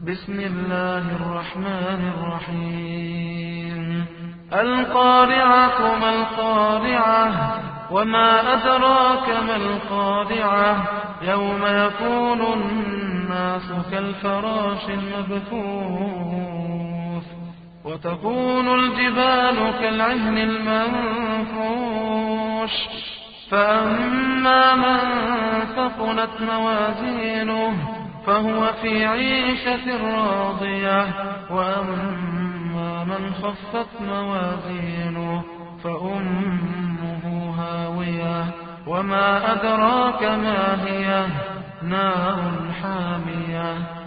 بسم الله الرحمن الرحيم القارعة ما القارعة وما أدراك ما القارعة يوم يكون الناس كالفراش المبثوث وتكون الجبال كالعهن المنفوش فأما من ثقلت موازينه فهو في عيشة راضية وأما من خفت موازينه فأمه هاوية وما أدراك ما هي نار حامية